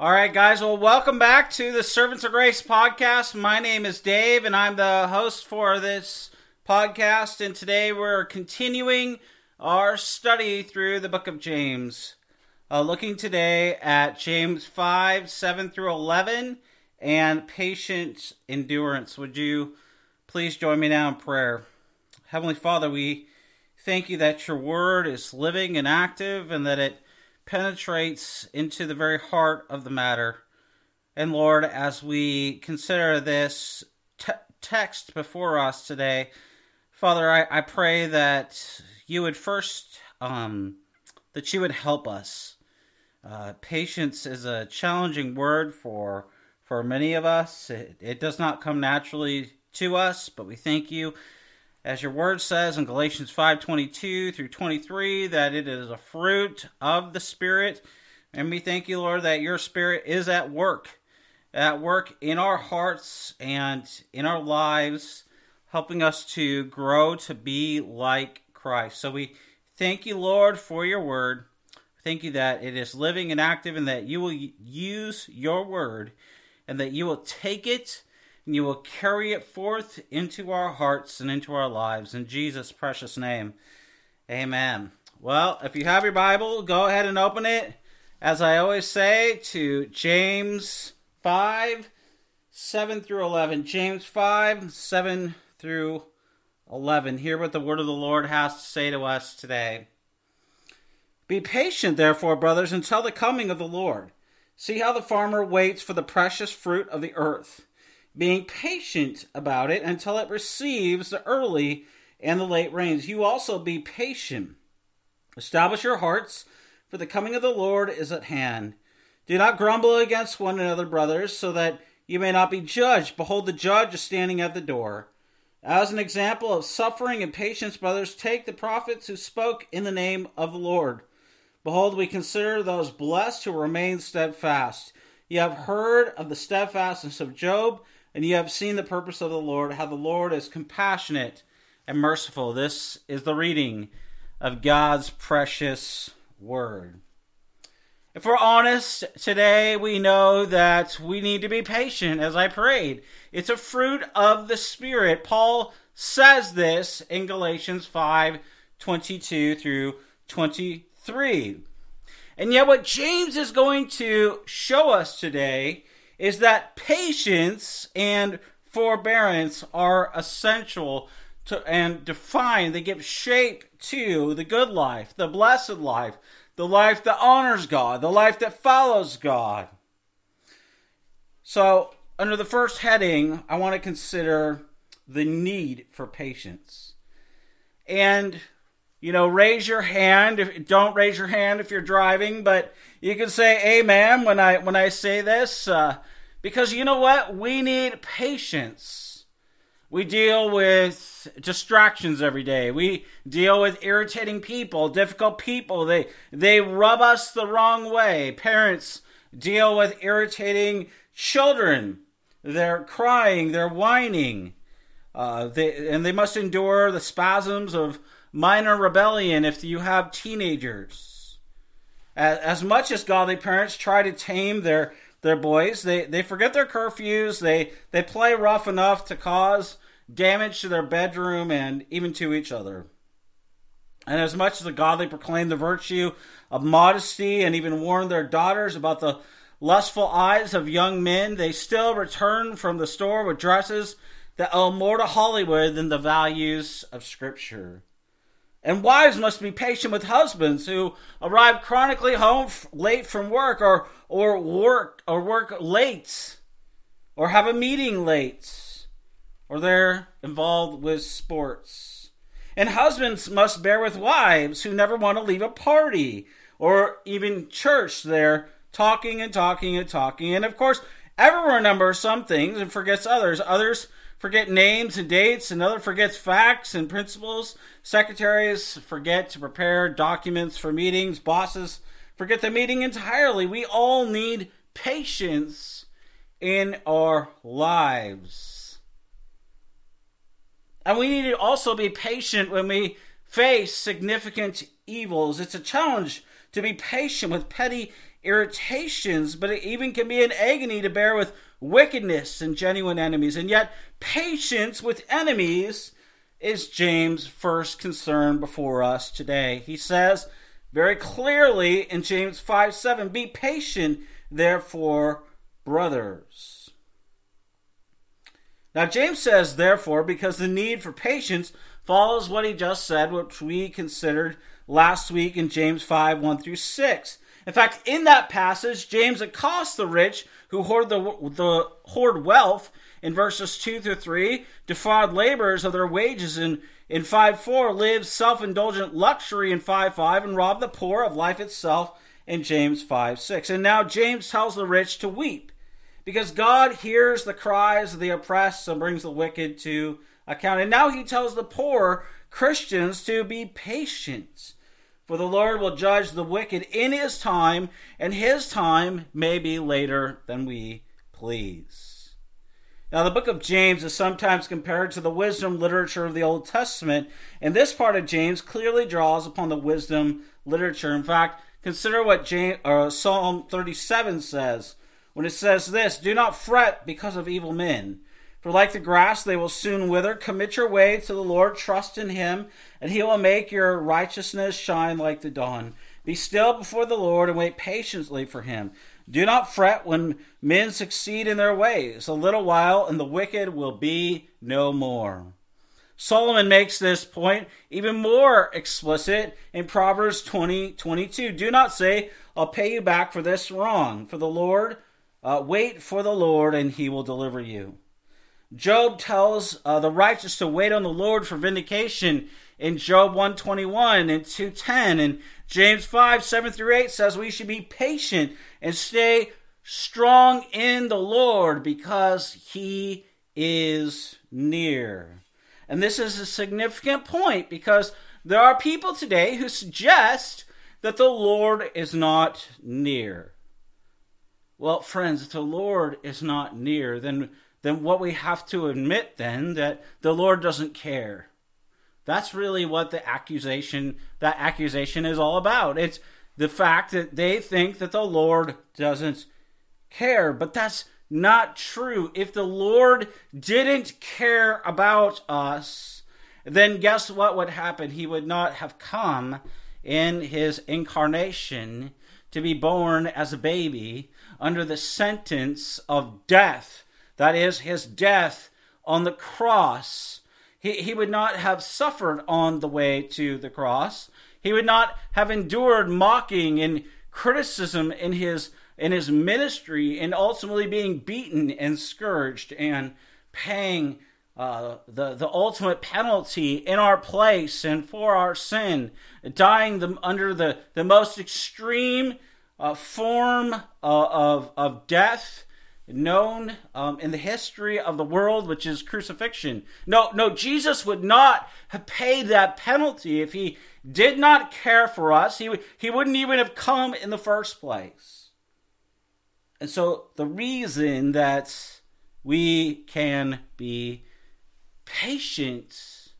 All right, guys. Well, welcome back to the Servants of Grace podcast. My name is Dave, and I'm the host for this podcast. And today we're continuing our study through the book of James. Looking today at James 5, 7 through 11, and patient endurance. Would you please join me now in prayer? Heavenly Father, we thank you that your word is living and active, and that it penetrates into the very heart of the matter. And Lord, as we consider this text before us today, Father, I pray that you would first, that you would help us. Patience is a challenging word for many of us. It does not come naturally to us, but we thank you, as your word says in Galatians 5:22 through 23, that it is a fruit of the Spirit. And we thank you, Lord, that your Spirit is at work in our hearts and in our lives, helping us to grow to be like Christ. So we thank you, Lord, for your word. Thank you that it is living and active, and that you will use your word, and that you will take it and you will carry it forth into our hearts and into our lives. In Jesus' precious name, amen. Well, if you have your Bible, go ahead and open it, as I always say, to James 5, 7 through 11. James 5, 7 through 11. Hear what the word of the Lord has to say to us today. Be patient, therefore, brothers, until the coming of the Lord. See how the farmer waits for the precious fruit of the earth, being patient about it until it receives the early and the late rains. You also be patient. Establish your hearts, for the coming of the Lord is at hand. Do not grumble against one another, brothers, so that you may not be judged. Behold, the judge is standing at the door. As an example of suffering and patience, brothers, take the prophets who spoke in the name of the Lord. Behold, we consider those blessed who remain steadfast. You have heard of the steadfastness of Job, and you have seen the purpose of the Lord, how the Lord is compassionate and merciful. This is the reading of God's precious word. If we're honest, today we know that we need to be patient, as I prayed. It's a fruit of the Spirit. Paul says this in Galatians 5:22 through 23. And yet what James is going to show us today is that patience and forbearance are essential to and define. They give shape to the good life, the blessed life, the life that honors God, the life that follows God. So, under the first heading, I want to consider the need for patience. And, raise your hand. Don't raise your hand if you're driving, but you can say amen when I say this, because you know what? We need patience. We deal with distractions every day. We deal with irritating people, difficult people. They rub us the wrong way. Parents deal with irritating children. They're crying, they're whining, and they must endure the spasms of minor rebellion if you have teenagers. As much as godly parents try to tame their boys, they forget their curfews. They play rough enough to cause damage to their bedroom and even to each other. And as much as the godly proclaim the virtue of modesty and even warn their daughters about the lustful eyes of young men, they still return from the store with dresses that owe more to Hollywood than the values of Scripture. And wives must be patient with husbands who arrive chronically home late from work, or work late, or have a meeting late, or they're involved with sports. And husbands must bear with wives who never want to leave a party or even church. They're talking and talking and talking. And of course, everyone remembers some things and forgets others. Others forget names and dates, and others forgets facts and principles. Secretaries forget to prepare documents for meetings. Bosses forget the meeting entirely. We all need patience in our lives. And we need to also be patient when we face significant evils. It's a challenge to be patient with petty irritations, but it even can be an agony to bear with wickedness and genuine enemies. And yet, patience with enemies is James' first concern before us today. He says very clearly in James 5:7, "Be patient, therefore, brothers." Now, James says therefore because the need for patience follows what he just said, which we considered last week in James 5:1-6. In fact, in that passage, James accosts the rich who hoard wealth in verses 2-3, defraud laborers of their wages in 5:4, live self-indulgent luxury in 5:5, and rob the poor of life itself in James 5:6. And now James tells the rich to weep, because God hears the cries of the oppressed and brings the wicked to account. And now he tells the poor Christians to be patient, for the Lord will judge the wicked in his time, and his time may be later than we please. Now, the book of James is sometimes compared to the wisdom literature of the Old Testament, and this part of James clearly draws upon the wisdom literature. In fact, consider what Psalm 37 says, when it says this, "Do not fret because of evil men, for like the grass they will soon wither. Commit your way to the Lord, trust in him, and he will make your righteousness shine like the dawn. Be still before the Lord and wait patiently for him. Do not fret when men succeed in their ways. A little while and the wicked will be no more." Solomon makes this point even more explicit in Proverbs 20:22. "Do not say, 'I'll pay you back for this wrong.' For the Lord, wait for the Lord and he will deliver you." Job tells the righteous to wait on the Lord for vindication in Job 1:21 and 2:10. And James 5:7-8 says we should be patient and stay strong in the Lord because he is near. And this is a significant point because there are people today who suggest that the Lord is not near. Well, friends, if the Lord is not near, then what we have to admit then that the Lord doesn't care. That's really what that accusation is all about. It's the fact that they think that the Lord doesn't care. But that's not true. If the Lord didn't care about us, then guess what would happen? He would not have come in his incarnation to be born as a baby under the sentence of death. That is, his death on the cross. He would not have suffered on the way to the cross. He would not have endured mocking and criticism in his ministry and ultimately being beaten and scourged and paying the ultimate penalty in our place and for our sin, dying under the most extreme form of death known in the history of the world, which is crucifixion. No, Jesus would not have paid that penalty if he did not care for us. He wouldn't even have come in the first place. And so the reason that we can be patient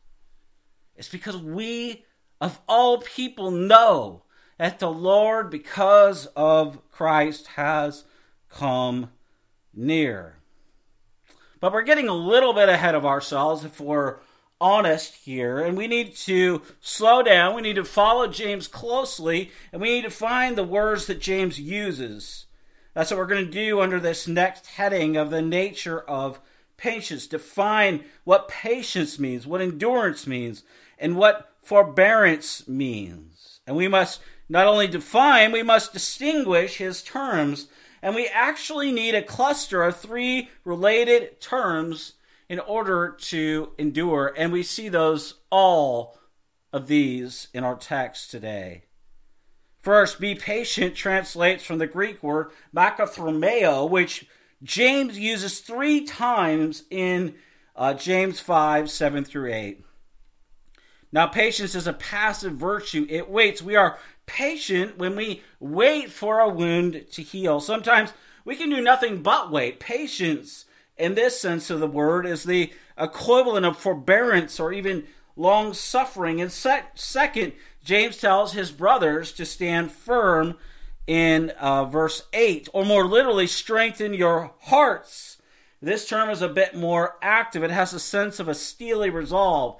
is because we, of all people, know that the Lord, because of Christ, has come near. But we're getting a little bit ahead of ourselves if we're honest here, and we need to slow down. We need to follow James closely, and we need to find the words that James uses. That's what we're going to do under this next heading of the nature of patience. Define what patience means, what endurance means, and what forbearance means. And we must not only define, we must distinguish his terms. And we actually need a cluster of three related terms in order to endure. And we see all of these in our text today. First, be patient translates from the Greek word makathromeo, which James uses 3 times in James 5:7-8. Now, patience is a passive virtue. It waits. We are patient when we wait for a wound to heal. Sometimes we can do nothing but wait. Patience, in this sense of the word, is the equivalent of forbearance or even long-suffering. And second, James tells his brothers to stand firm in verse 8, or more literally, strengthen your hearts. This term is a bit more active. It has a sense of a steely resolve.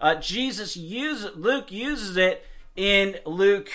Luke uses it in Luke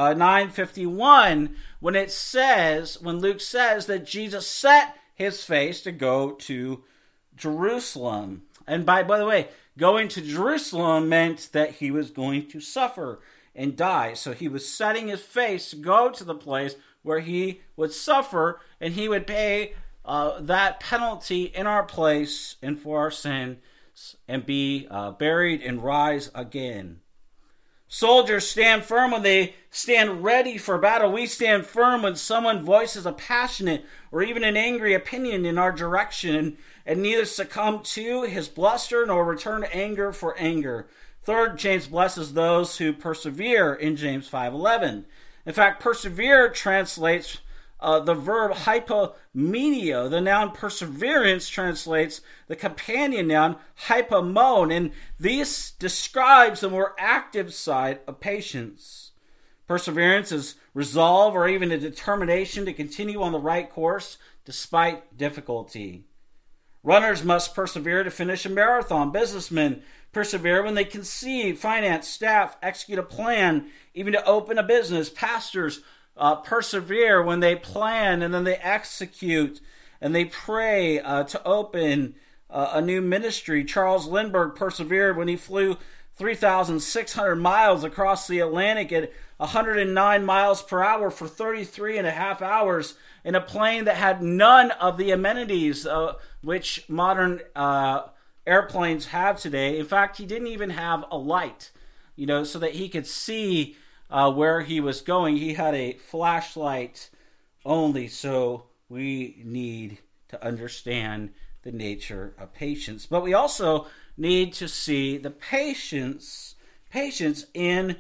9:51 when Luke says that Jesus set his face to go to Jerusalem. And by the way, going to Jerusalem meant that he was going to suffer and die. So he was setting his face to go to the place where he would suffer, and he would pay that penalty in our place and for our sin, and be buried and rise again. Soldiers stand firm when they stand ready for battle. We stand firm when someone voices a passionate or even an angry opinion in our direction, and neither succumb to his bluster nor return anger for anger. Third, James blesses those who persevere in James 5:11. In fact, persevere translates the verb hypomeneo. The noun perseverance translates the companion noun hypomone, and this describes the more active side of patience. Perseverance is resolve or even a determination to continue on the right course despite difficulty. Runners must persevere to finish a marathon. Businessmen persevere when they conceive, finance, staff, execute a plan, even to open a business. Pastors persevere when they plan and then they execute and they pray to open a new ministry. Charles Lindbergh persevered when he flew 3,600 miles across the Atlantic at 109 miles per hour for 33 and a half hours in a plane that had none of the amenities which modern airplanes have today. In fact, he didn't even have a light, so that he could see where he was going. He had a flashlight only. So we need to understand the nature of patience. But we also need to see the patience in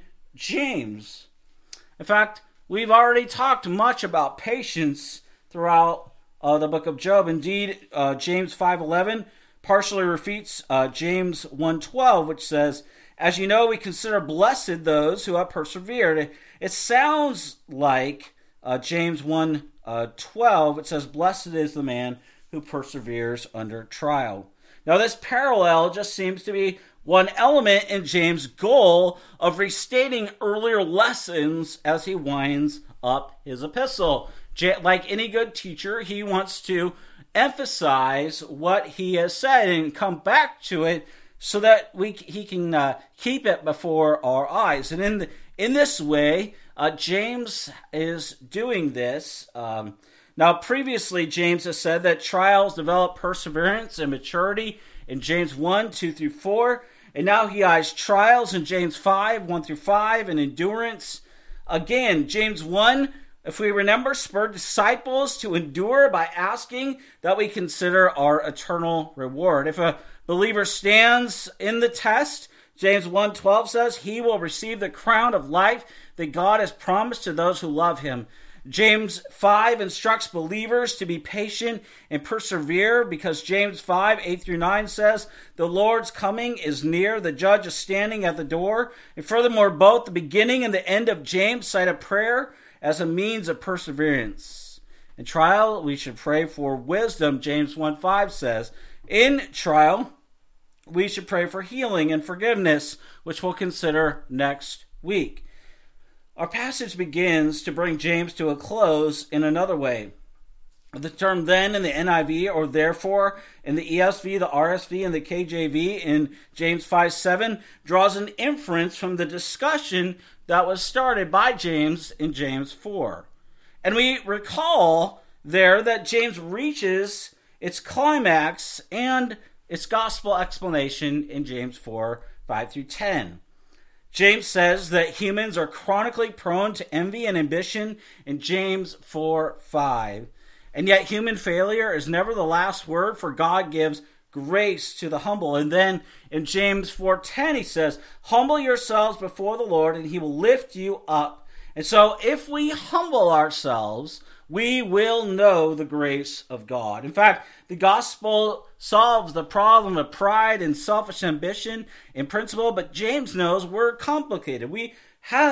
James. In fact, we've already talked much about patience throughout the book of Job. Indeed, James 5:11 partially refutes James 1:12, which says, "As you know, we consider blessed those who have persevered." It sounds like James 1:12. It says, "Blessed is the man who perseveres under trial." Now, this parallel just seems to be one element in James' goal of restating earlier lessons as he winds up his epistle. Like any good teacher, he wants to emphasize what he has said and come back to it so that he can keep it before our eyes. And in this way, James is doing this. Now, previously, James has said that trials develop perseverance and maturity in James 1:2-4. And now he has trials in James 5:1-5, and endurance. Again, James 1, if we remember, spurred disciples to endure by asking that we consider our eternal reward. If a believer stands in the test, James 1:12 says he will receive the crown of life that God has promised to those who love him. James 5 instructs believers to be patient and persevere because James 5:8-9 says, "The Lord's coming is near, the judge is standing at the door." And furthermore, both the beginning and the end of James cite a prayer as a means of perseverance. In trial, we should pray for wisdom, James 1:5 says. In trial, we should pray for healing and forgiveness, which we'll consider next week. Our passage begins to bring James to a close in another way. The term "then" in the NIV, or "therefore" in the ESV, the RSV, and the KJV in James 5:7 draws an inference from the discussion that was started by James in James 4. And we recall there that James reaches its climax and its gospel explanation in James 4:5-10. James says that humans are chronically prone to envy and ambition in James 4:5. And yet human failure is never the last word, for God gives grace to the humble. And then in James 4:10 he says, "Humble yourselves before the Lord, and he will lift you up." And so if we humble ourselves, we will know the grace of God. In fact, the gospel solves the problem of pride and selfish ambition in principle, but James knows we're complicated. We have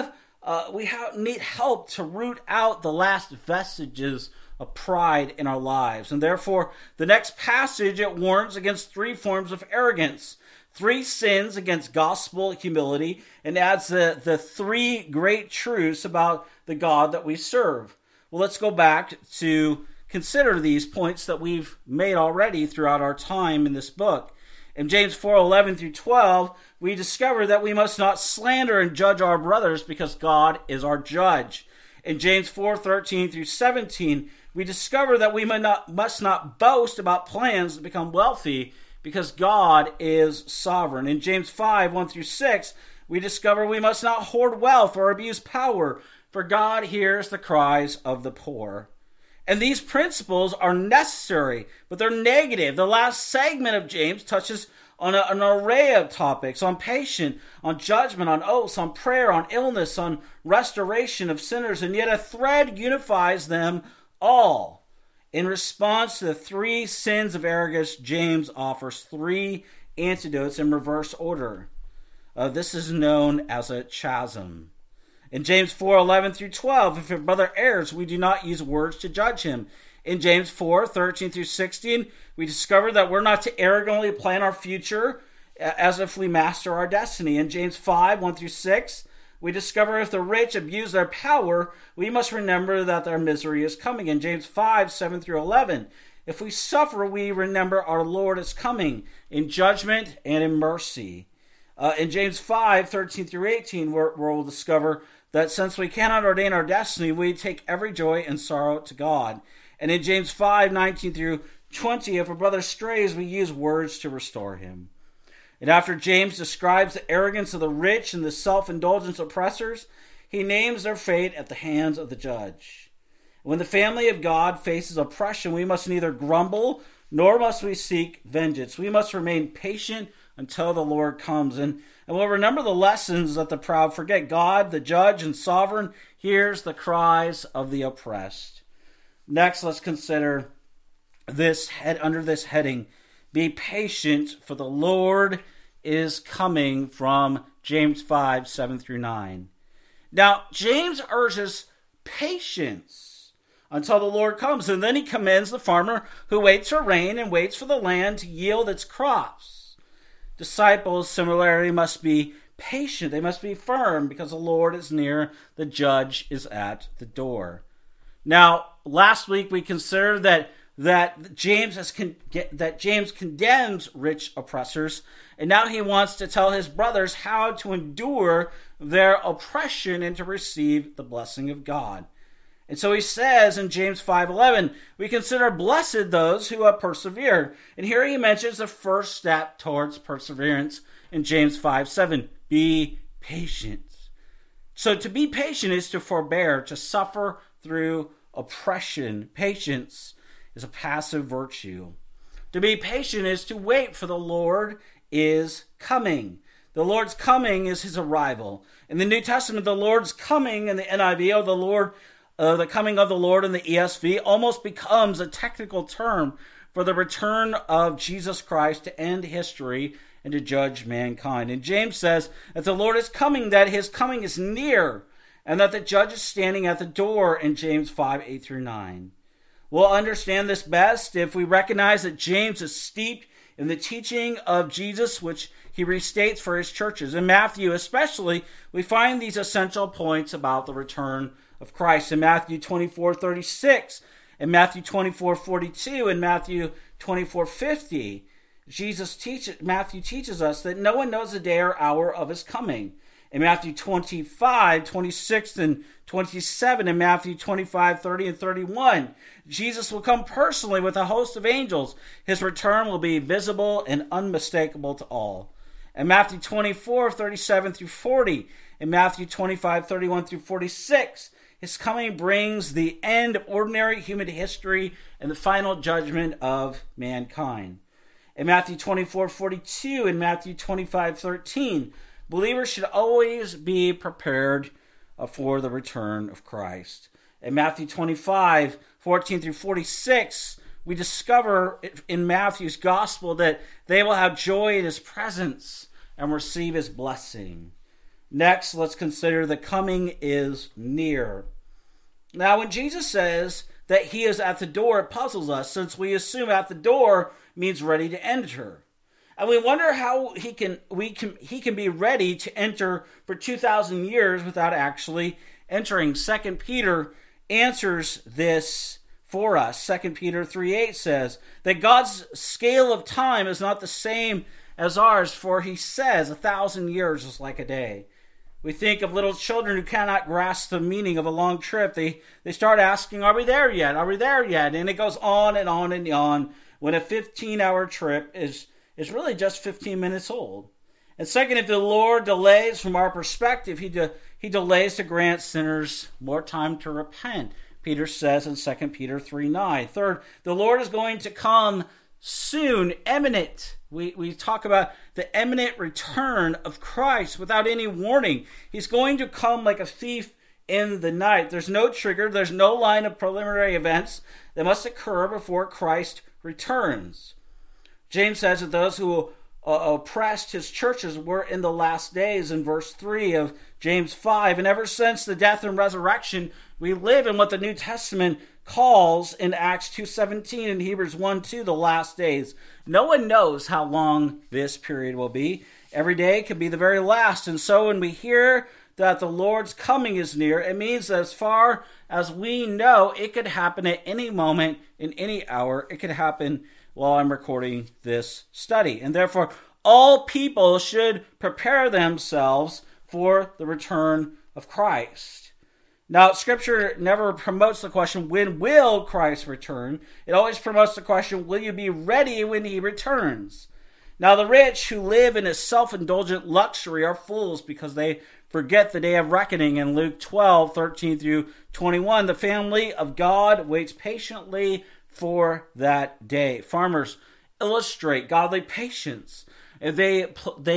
need help to root out the last vestiges of pride in our lives. And therefore, the next passage, it warns against 3 forms of arrogance, 3 sins against gospel humility, and adds the 3 great truths about the God that we serve. Well, let's go back to consider these points that we've made already throughout our time in this book. In James 4:11 through 12, we discover that we must not slander and judge our brothers because God is our judge. In James 4:13 through 17, we discover that we must not boast about plans to become wealthy because God is sovereign. In James 5:1 through 6, we discover we must not hoard wealth or abuse power, for God hears the cries of the poor. And these principles are necessary, but they're negative. The last segment of James touches on an array of topics, on patience, on judgment, on oaths, on prayer, on illness, on restoration of sinners, and yet a thread unifies them all. In response to the 3 sins of arrogance, James offers 3 antidotes in reverse order. This is known as a chasm. In James 4:11 through 12, if your brother errs, we do not use words to judge him. In James 4:13 through 16, we discover that we're not to arrogantly plan our future as if we master our destiny. In James 5:1 through 6, we discover if the rich abuse their power, we must remember that their misery is coming. In James 5:7 through 11, if we suffer, we remember our Lord is coming in judgment and in mercy. In James 5:13 through 18, we'll discover that since we cannot ordain our destiny, we take every joy and sorrow to God. And in James 5:19 through 20, if a brother strays, we use words to restore him. And after James describes the arrogance of the rich and the self-indulgent oppressors, he names their fate at the hands of the judge. When the family of God faces oppression, we must neither grumble nor must we seek vengeance. We must remain patient until the Lord comes. And we'll remember the lessons that the proud forget. God, the judge and sovereign, hears the cries of the oppressed. Next, let's consider this under this heading, be patient, for the Lord is coming, from James 5:7 through 9. Now, James urges patience until the Lord comes, and then he commends the farmer who waits for rain and waits for the land to yield its crops. Disciples, similarly, must be patient. They must be firm because the Lord is near. The judge is at the door. Now, last week we considered that James condemns rich oppressors, and now he wants to tell his brothers how to endure their oppression and to receive the blessing of God. And so he says in James 5:11, we consider blessed those who have persevered. And here he mentions the first step towards perseverance in James 5:7, be patient. So to be patient is to forbear, to suffer through oppression. Patience is a passive virtue. To be patient is to wait, for the Lord is coming. The Lord's coming is his arrival. In the New Testament, the Lord's coming in the NIV, or the coming of the Lord in the ESV, almost becomes a technical term for the return of Jesus Christ to end history and to judge mankind. And James says that the Lord is coming, that his coming is near, and that the judge is standing at the door in James 5:8 through 9. We'll understand this best if we recognize that James is steeped in the teaching of Jesus, which he restates for his churches. In Matthew especially, we find these essential points about the return of Christ. In Matthew 24:36, in Matthew 24:42, and Matthew 24:50, Matthew teaches us that no one knows the day or hour of his coming. In Matthew 25:26 and 27, in Matthew 25:30 and 31, Jesus will come personally with a host of angels. His return will be visible and unmistakable to all. In Matthew 24:37 through 40, in Matthew 25:31 through 46, his coming brings the end of ordinary human history and the final judgment of mankind. In Matthew 24:42 and Matthew 25:13, believers should always be prepared for the return of Christ. In Matthew 25:14 through 46, we discover in Matthew's gospel that they will have joy in his presence and receive his blessing. Next, let's consider the coming is near. Now, when Jesus says that he is at the door, it puzzles us, since we assume at the door means ready to enter. And we wonder how he can be ready to enter for 2,000 years without actually entering. 2 Peter answers this for us. 2 Peter 3:8 says that God's scale of time is not the same as ours, for he says 1,000 years is like a day. We think of little children who cannot grasp the meaning of a long trip. They start asking, are we there yet? Are we there yet? And it goes on and on and on when a 15-hour trip is really just 15 minutes old. And second, if the Lord delays from our perspective, he delays to grant sinners more time to repent. Peter says in 2 Peter 3:9. Third, the Lord is going to come soon, imminent. We talk about the imminent return of Christ without any warning. He's going to come like a thief in the night. There's no trigger. There's no line of preliminary events that must occur before Christ returns. James says that those who oppressed his churches were in the last days in verse 3 of James 5. And ever since the death and resurrection, we live in what the New Testament calls in Acts 2:17 and Hebrews 1:2 the last days. No one knows how long this period will be. Every day could be the very last. And so when we hear that the Lord's coming is near, it means that as far as we know, it could happen at any moment, in any hour. It could happen while I'm recording this study. And therefore, all people should prepare themselves for the return of Christ. Now, Scripture never promotes the question, when will Christ return? It always promotes the question, will you be ready when he returns? Now, the rich who live in a self-indulgent luxury are fools because they forget the day of reckoning. In Luke 12:13 through 21, the family of God waits patiently for that day. Farmers illustrate godly patience. They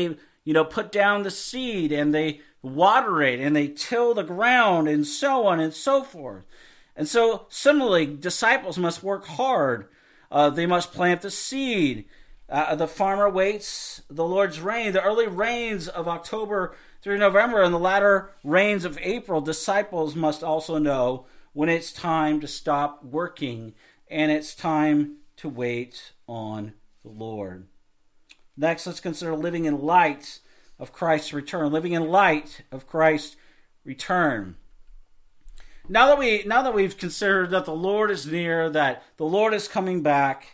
put down the seed and they water it and they till the ground and so on and so forth. And so similarly, disciples must work hard. They must plant the seed. The farmer waits the Lord's rain. The early rains of October through November and the latter rains of April, disciples must also know when it's time to stop working and it's time to wait on the Lord. Next, let's consider living in light of Christ's return. Living in light of Christ's return. Now that we've considered that the Lord is near, that the Lord is coming back,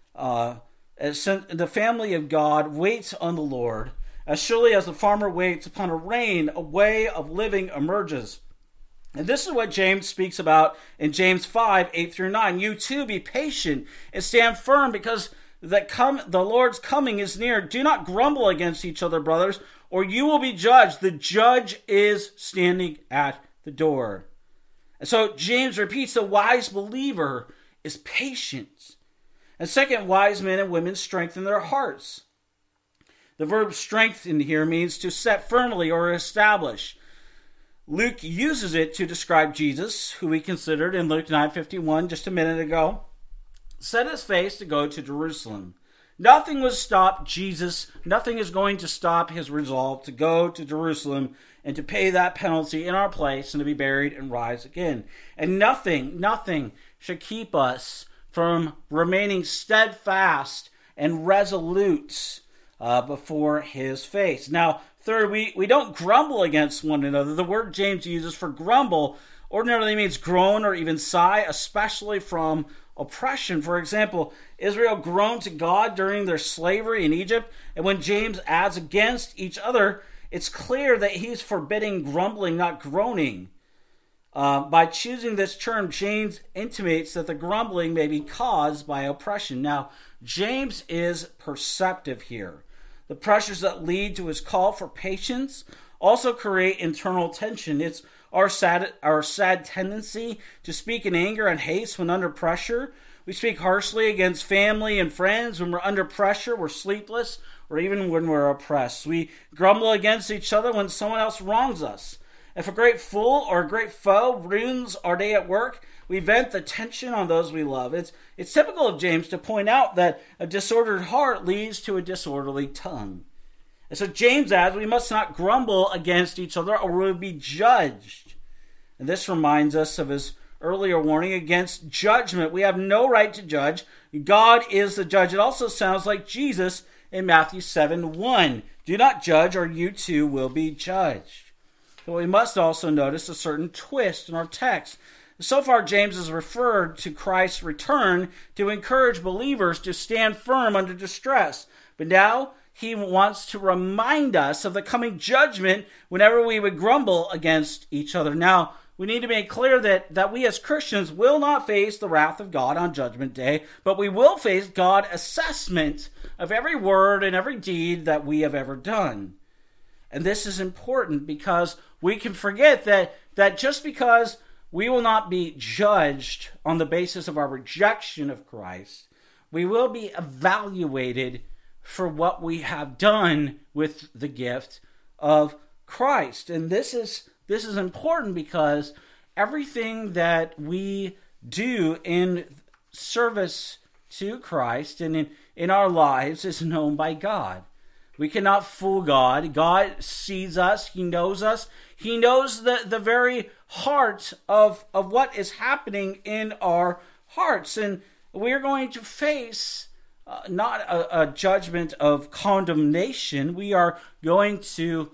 as the family of God waits on the Lord, as surely as the farmer waits upon a rain, a way of living emerges. And this is what James speaks about in James 5:8 through 9. You too be patient and stand firm, because the Lord's coming is near. Do not grumble against each other, brothers, or you will be judged. The judge is standing at the door. And so James repeats, the wise believer is patient. And second, wise men and women strengthen their hearts. The verb strengthen here means to set firmly or establish. Luke uses it to describe Jesus, who we considered in Luke 9:51 just a minute ago, set his face to go to Jerusalem. Nothing would stop Jesus. Nothing is going to stop his resolve to go to Jerusalem and to pay that penalty in our place and to be buried and rise again. And nothing should keep us from remaining steadfast and resolute before his face. Now, third, we don't grumble against one another. The word James uses for grumble ordinarily means groan or even sigh, especially from oppression. For example, Israel groaned to God during their slavery in Egypt, and when James adds against each other, it's clear that he's forbidding grumbling, not groaning. By choosing this term, James intimates that the grumbling may be caused by oppression. Now, James is perceptive here. The pressures that lead to his call for patience also create internal tension. It's our sad tendency to speak in anger and haste when under pressure. We speak harshly against family and friends when we're under pressure, we're sleepless, or even when we're oppressed. We grumble against each other when someone else wrongs us. If a great fool or a great foe ruins our day at work, we vent the tension on those we love. It's typical of James to point out that a disordered heart leads to a disorderly tongue. And so James adds, we must not grumble against each other or we will be judged. And this reminds us of his earlier warning against judgment. We have no right to judge. God is the judge. It also sounds like Jesus in Matthew 7:1. Do not judge or you too will be judged. But we must also notice a certain twist in our text. So far, James has referred to Christ's return to encourage believers to stand firm under distress. But now he wants to remind us of the coming judgment whenever we would grumble against each other. Now, we need to make clear that we as Christians will not face the wrath of God on Judgment Day, but we will face God's assessment of every word and every deed that we have ever done. And this is important because we can forget that just because we will not be judged on the basis of our rejection of Christ, we will be evaluated for what we have done with the gift of Christ. And this is important because everything that we do in service to Christ and in our lives is known by God. We cannot fool God. God sees us. He knows us. He knows the very heart of what is happening in our hearts. And we're going to face not a judgment of condemnation. We are going to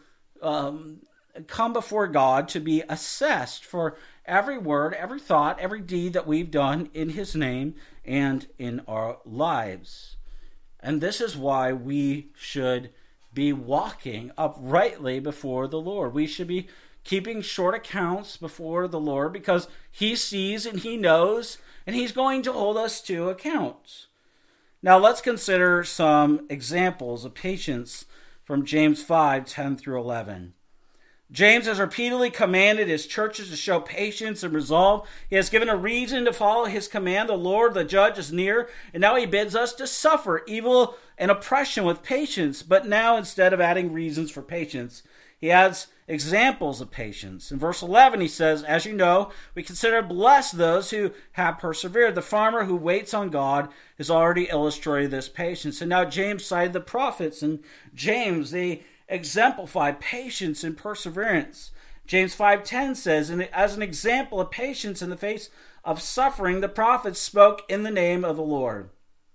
come before God to be assessed for every word, every thought, every deed that we've done in his name and in our lives. And this is why we should be walking uprightly before the Lord. We should be keeping short accounts before the Lord because he sees and he knows and he's going to hold us to account. Now let's consider some examples of patience from James 5:10 through 11. James has repeatedly commanded his churches to show patience and resolve. He has given a reason to follow his command. The Lord, the judge, is near, and now he bids us to suffer evil and oppression with patience. But now, instead of adding reasons for patience, he adds examples of patience. In verse 11, he says, as you know, we consider blessed those who have persevered. The farmer who waits on God has already illustrated this patience. And now James cited the prophets, and James, they exemplify patience and perseverance. James 5:10 says, and as an example of patience in the face of suffering, the prophets spoke in the name of the Lord.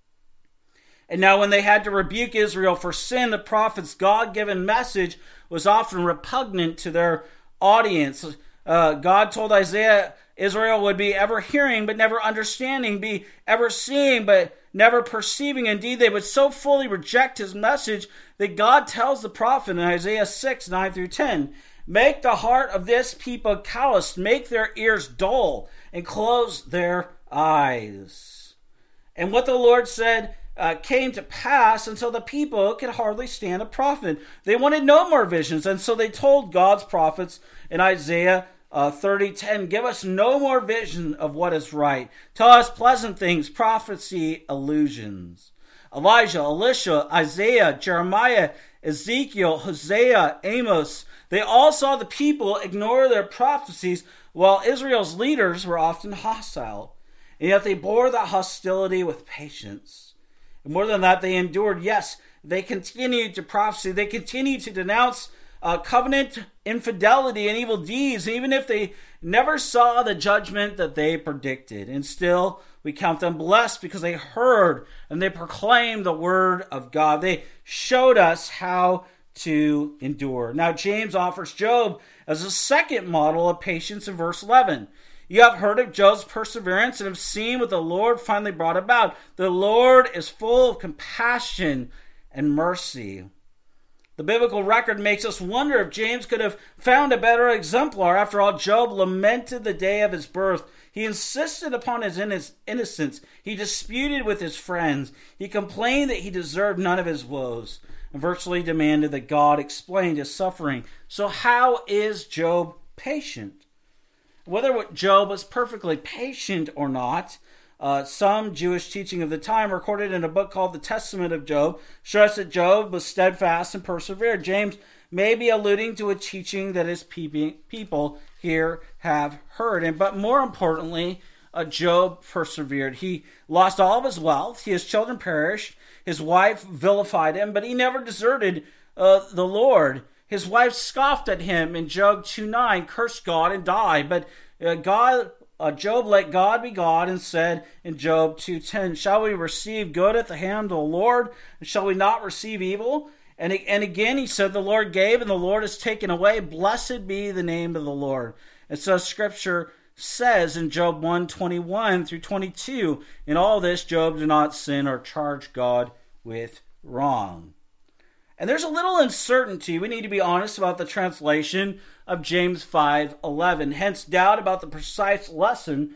And now when they had to rebuke Israel for sin, the prophets' God-given message was often repugnant to their audience. God told Isaiah Israel would be ever hearing but never understanding, be ever seeing but never perceiving. Indeed, they would so fully reject his message that God tells the prophet in Isaiah 6:9 through 10, make the heart of this people calloused, make their ears dull, and close their eyes. And what the Lord said came to pass until the people could hardly stand a prophet. They wanted no more visions, and so they told God's prophets in Isaiah 30:10, give us no more vision of what is right. Tell us pleasant things, prophecy, illusions. Elijah, Elisha, Isaiah, Jeremiah, Ezekiel, Hosea, Amos, they all saw the people ignore their prophecies while Israel's leaders were often hostile. And yet they bore that hostility with patience. And more than that, they endured. Yes, they continued to prophesy. They continued to denounce covenant infidelity and evil deeds, even if they never saw the judgment that they predicted. And still, we count them blessed because they heard and they proclaimed the word of God. They showed us how to endure. Now, James offers Job as a second model of patience in verse 11. You have heard of Job's perseverance and have seen what the Lord finally brought about. The Lord is full of compassion and mercy. The biblical record makes us wonder if James could have found a better exemplar. After all, Job lamented the day of his birth. He insisted upon his innocence. He disputed with his friends. He complained that he deserved none of his woes and virtually demanded that God explain his suffering. So how is Job patient? Whether Job was perfectly patient or not, some Jewish teaching of the time recorded in a book called the Testament of Job stressed that Job was steadfast and persevered. James may be alluding to a teaching that his people here have heard. But more importantly, Job persevered. He lost all of his wealth. His children perished. His wife vilified him, but he never deserted the Lord. His wife scoffed at him in Job 2:9, cursed God and died. But Job let God be God and said in Job 2:10, shall we receive good at the hand of the Lord, and shall we not receive evil? And again he said, the Lord gave and the Lord has taken away. Blessed be the name of the Lord. And so Scripture says in Job 1:21 through 22, in all this Job did not sin or charge God with wrong. And there's a little uncertainty. We need to be honest about the translation of James 5:11. Hence, doubt about the precise lesson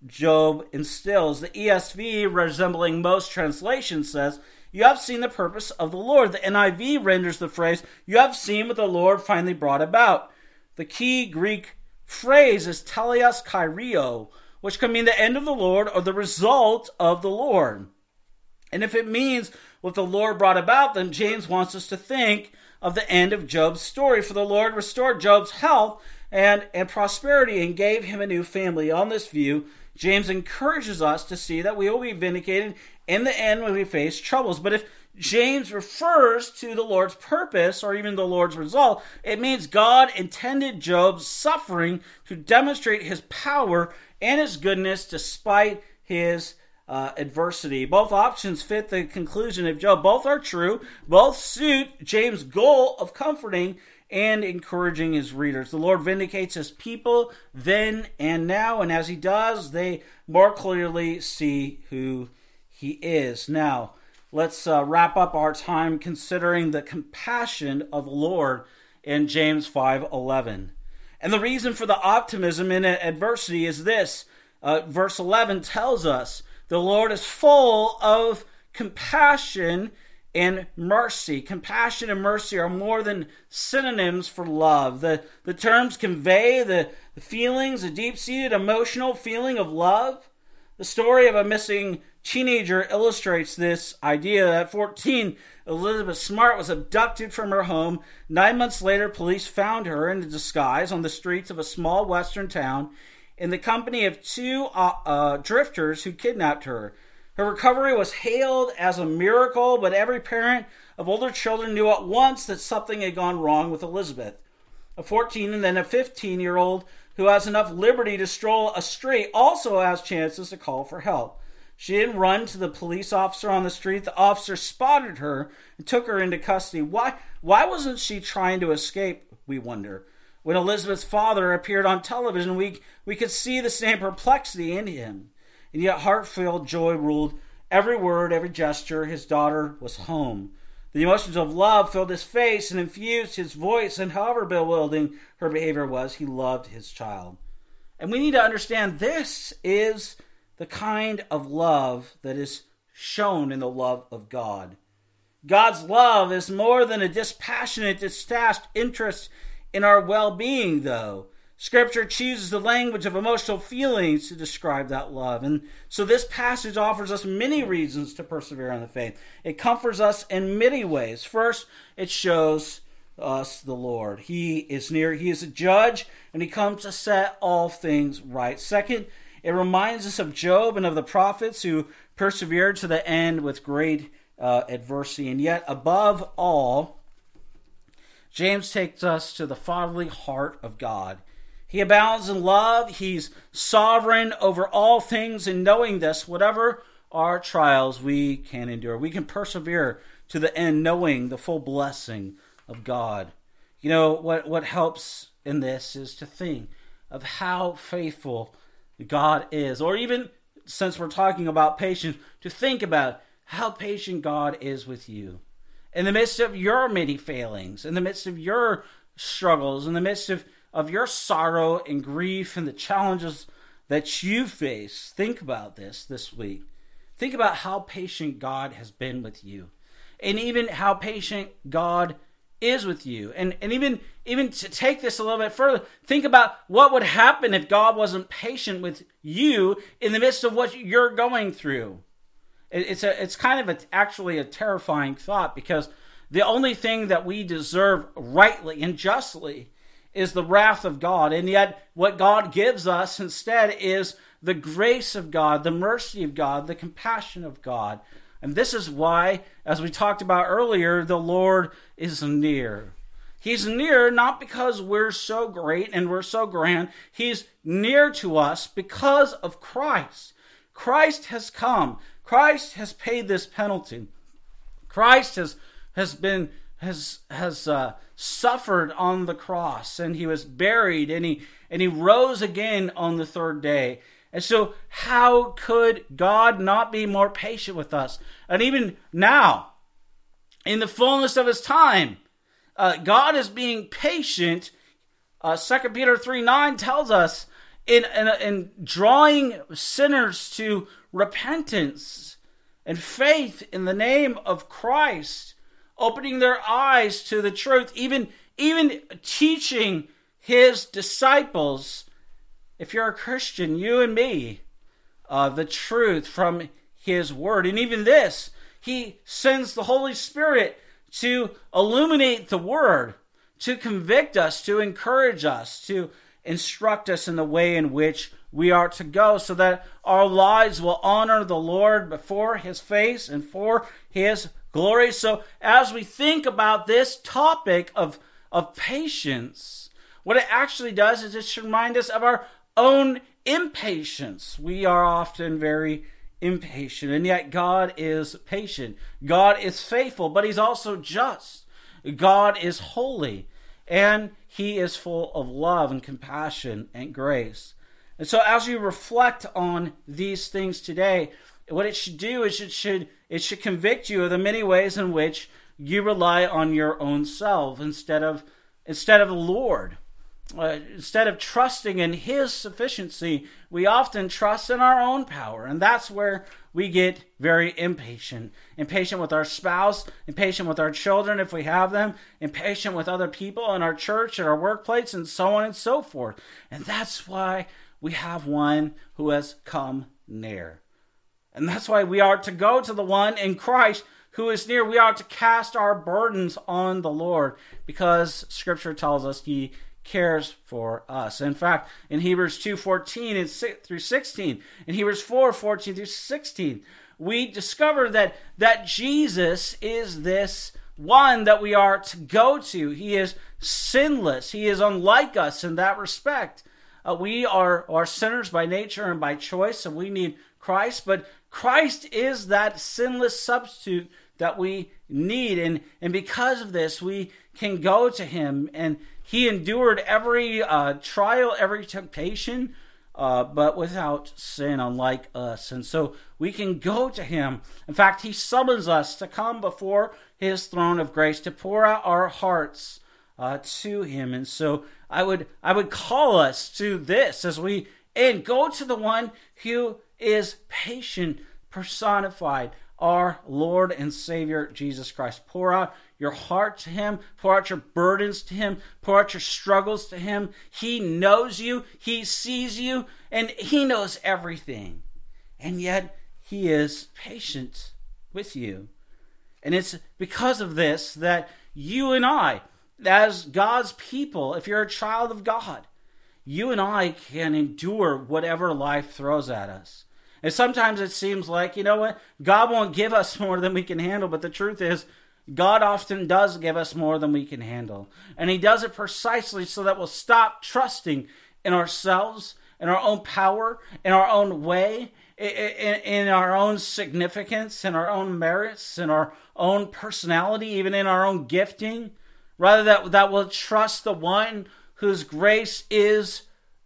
Job instills. The ESV, resembling most translations, says, you have seen the purpose of the Lord. The NIV renders the phrase, you have seen what the Lord finally brought about. The key Greek phrase is teleos kairio, which can mean the end of the Lord or the result of the Lord. And if it means what the Lord brought about, then James wants us to think of the end of Job's story. For the Lord restored Job's health and prosperity and gave him a new family. On this view, James encourages us to see that we will be vindicated in the end when we face troubles. But if James refers to the Lord's purpose or even the Lord's result, it means God intended Job's suffering to demonstrate his power and his goodness despite his adversity. Both options fit the conclusion of Job. Both are true. Both suit James' goal of comforting and encouraging his readers. The Lord vindicates his people then and now, and as he does, they more clearly see who he is. Now, let's wrap up our time considering the compassion of the Lord in James 5:11. And the reason for the optimism in adversity is this. Verse 11 tells us, the Lord is full of compassion and mercy. Compassion and mercy are more than synonyms for love. The terms convey the feelings, a deep-seated emotional feeling of love. The story of a missing teenager illustrates this idea. At 14, Elizabeth Smart was abducted from her home. 9 months later, police found her in disguise on the streets of a small western town in the company of two drifters who kidnapped her. Her recovery was hailed as a miracle, but every parent of older children knew at once that something had gone wrong with Elizabeth. A 14 and then a 15-year-old who has enough liberty to stroll a street also has chances to call for help. She didn't run to the police officer on the street. The officer spotted her and took her into custody. Why wasn't she trying to escape, we wonder? When Elizabeth's father appeared on television, we could see the same perplexity in him. And yet heart-filled joy ruled every word, every gesture. His daughter was home. The emotions of love filled his face and infused his voice, and however bewildering her behavior was, he loved his child. And we need to understand this is the kind of love that is shown in the love of God. God's love is more than a dispassionate, detached interest in our well-being, though. Scripture chooses the language of emotional feelings to describe that love. And so this passage offers us many reasons to persevere in the faith. It comforts us in many ways. First, it shows us the Lord. He is near. He is a judge, and he comes to set all things right. Second, it reminds us of Job and of the prophets who persevered to the end with great adversity. And yet, above all, James takes us to the fatherly heart of God. He abounds in love. He's sovereign over all things. And knowing this, whatever our trials we can endure, we can persevere to the end, knowing the full blessing of God. You know, what helps in this is to think of how faithful God is. Or even, since we're talking about patience, to think about how patient God is with you. In the midst of your many failings, in the midst of your struggles, in the midst of your sorrow and grief and the challenges that you face, think about this week. Think about how patient God has been with you. And even how patient God is with you. And even to take this a little bit further, think about what would happen if God wasn't patient with you in the midst of what you're going through. It's kind of actually a terrifying thought, because the only thing that we deserve rightly and justly is the wrath of God. And yet what God gives us instead is the grace of God, the mercy of God, the compassion of God. And this is why, as we talked about earlier, the Lord is near. He's near not because we're so great and we're so grand. He's near to us because of Christ. Christ has come. Christ has paid this penalty. Christ has suffered on the cross, and he was buried, and he rose again on the third day. And so how could God not be more patient with us? And even now, in the fullness of his time, God is being patient. 2 Peter 3:9 tells us in drawing sinners to repentance and faith in the name of Christ, opening their eyes to the truth, even teaching his disciples, if you're a Christian, you and me, the truth from his word. And even this, he sends the Holy Spirit to illuminate the word, to convict us, to encourage us, to instruct us in the way in which we are to go, so that our lives will honor the Lord before his face and for his glory. So as we think about this topic of patience, what it actually does is it should remind us of our own impatience. We are often very impatient, and yet God is patient. God is faithful, but he's also just. God is holy, and he is full of love and compassion and grace. And so as you reflect on these things today, what it should do is it should convict you of the many ways in which you rely on your own self instead of the Lord. Instead of trusting in his sufficiency, we often trust in our own power. And that's where we get very impatient. Impatient with our spouse, impatient with our children if we have them, impatient with other people in our church, at our workplace, and so on and so forth. And that's why we have one who has come near. And that's why we are to go to the one in Christ who is near. We are to cast our burdens on the Lord, because Scripture tells us he cares for us. In fact, in Hebrews 2:14 through 16, in Hebrews 4:14 through 16, we discover that Jesus is this one that we are to go to. He is sinless. He is unlike us in that respect. We are sinners by nature and by choice, and we need Christ. But Christ is that sinless substitute that we need. And because of this, we can go to him. And he endured every trial, every temptation, but without sin, unlike us. And so we can go to him. In fact, he summons us to come before his throne of grace, to pour out our hearts to him. And so I would call us to this as we go to the one who is patient personified, our Lord and Savior Jesus Christ. Pour out your heart to him, pour out your burdens to him, pour out your struggles to him. He knows you, he sees you, and he knows everything. And yet he is patient with you. And it's because of this that you and I, as God's people, if you're a child of God, you and I can endure whatever life throws at us. And sometimes it seems like, God won't give us more than we can handle. But the truth is, God often does give us more than we can handle. And he does it precisely so that we'll stop trusting in ourselves, in our own power, in our own way, in our own significance, in our own merits, in our own personality, even in our own gifting. Rather that we'll trust the one whose grace is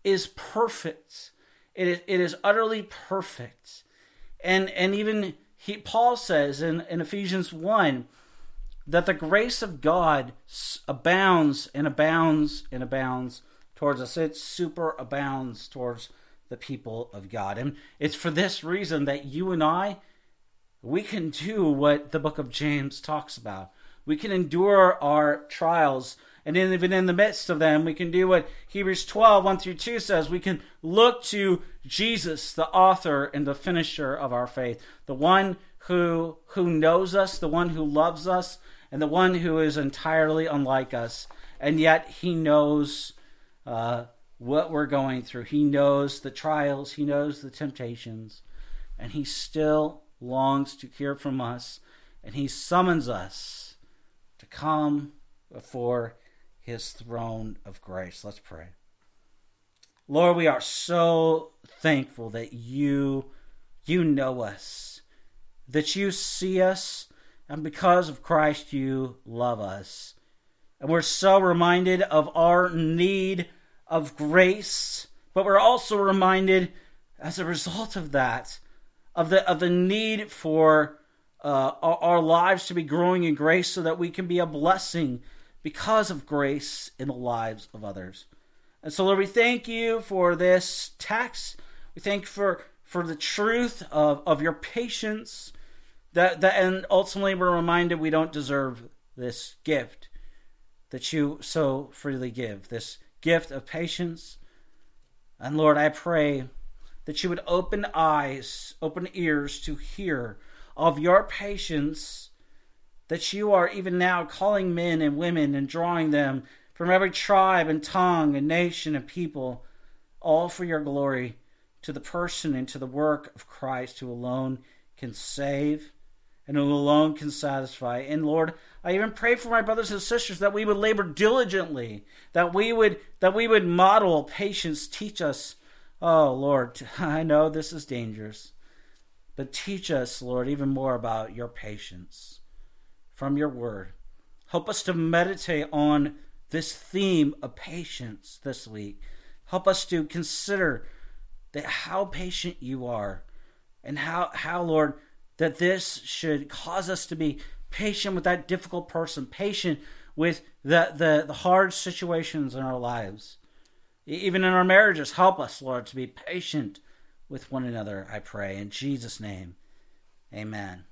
perfect. It is utterly perfect. And even Paul says in Ephesians 1 that the grace of God abounds and abounds and abounds towards us. It superabounds towards the people of God. And it's for this reason that you and I, we can do what the book of James talks about. We can endure our trials, and even in the midst of them, we can do what Hebrews 12, 1 through 2 says. We can look to Jesus, the author and the finisher of our faith, the one who knows us, the one who loves us, and the one who is entirely unlike us. And yet he knows what we're going through. He knows the trials, he knows the temptations, and he still longs to hear from us, and he summons us to come before his throne of grace. Let's pray. Lord, we are so thankful that you know us, that you see us, and because of Christ, you love us. And we're so reminded of our need of grace, but we're also reminded, as a result of that, of the need for our lives to be growing in grace so that we can be a blessing because of grace in the lives of others. And so, Lord, we thank you for this text. We thank you for the truth of your patience, and ultimately we're reminded we don't deserve this gift that you so freely give, this gift of patience. And Lord, I pray that you would open eyes, open ears to hear of your patience, that you are even now calling men and women and drawing them from every tribe and tongue and nation and people, all for your glory, to the person and to the work of Christ, who alone can save and who alone can satisfy. And Lord, I even pray for my brothers and sisters that we would labor diligently, that we would model patience, teach us. Oh Lord, I know this is dangerous, but teach us, Lord, even more about your patience from your word. Help us to meditate on this theme of patience this week. Help us to consider that how patient you are, and how Lord, that this should cause us to be patient with that difficult person, patient with the hard situations in our lives. Even in our marriages, help us, Lord, to be patient with one another, I pray. In Jesus' name, amen.